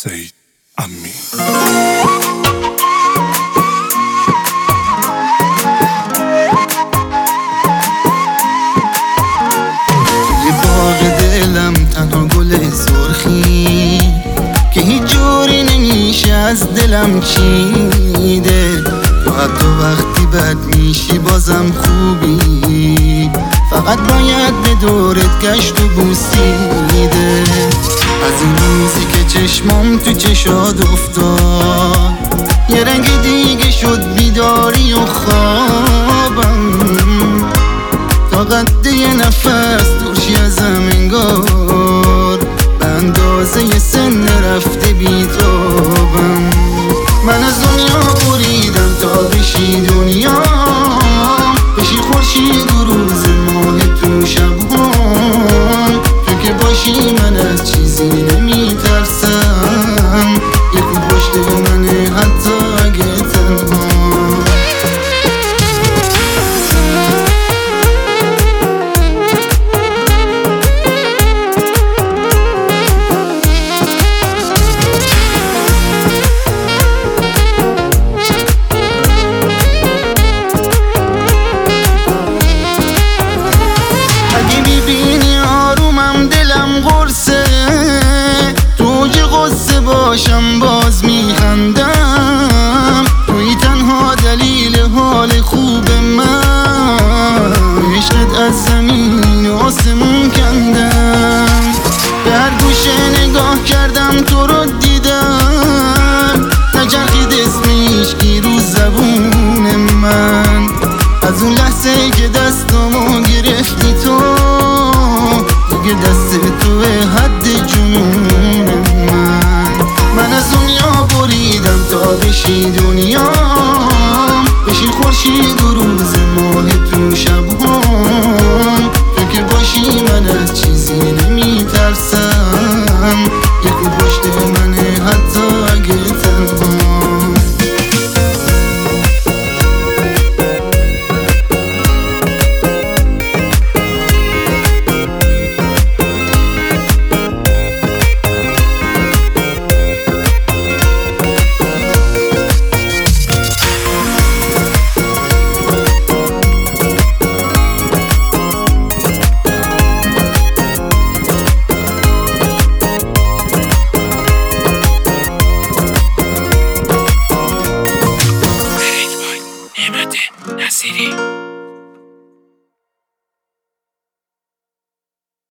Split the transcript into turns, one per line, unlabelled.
سید امین.
توی باغ دلم تنها گل سرخی که هیچ جوری نمیشه از دلم چیده. تو حتی وقتی بد میشی بازم خوبی، فقط باید به دورت گشت و بوسیده. از اون روزی که چشمام تو چشاد افتاد یه رنگ دیگه شد بیداری و خوابم، تا قد یه نفس دورشی ازم انگار به اندازه یه سن رفته بیتابم. من از دنیا بریدم تا بشی دنیا، بشی خورشید و روز ماه تو شب‌هام. تو که باشی من از چیزی نمیترسم، یه خود پشت منه حتی اگه تنها. باشم باز میخندم، توی تنها دلیل حال خوب من. عشقت از زمین و آسمون کندم، به هر گوشه نگاه کردم تو رو دیدم. نچرخید اسمش کی رو زبون من، از اون لحظه که دستامو گرفتی تو دیگه دست توه حد جنون من. من از دنیا بریدم تا بشی دنیا،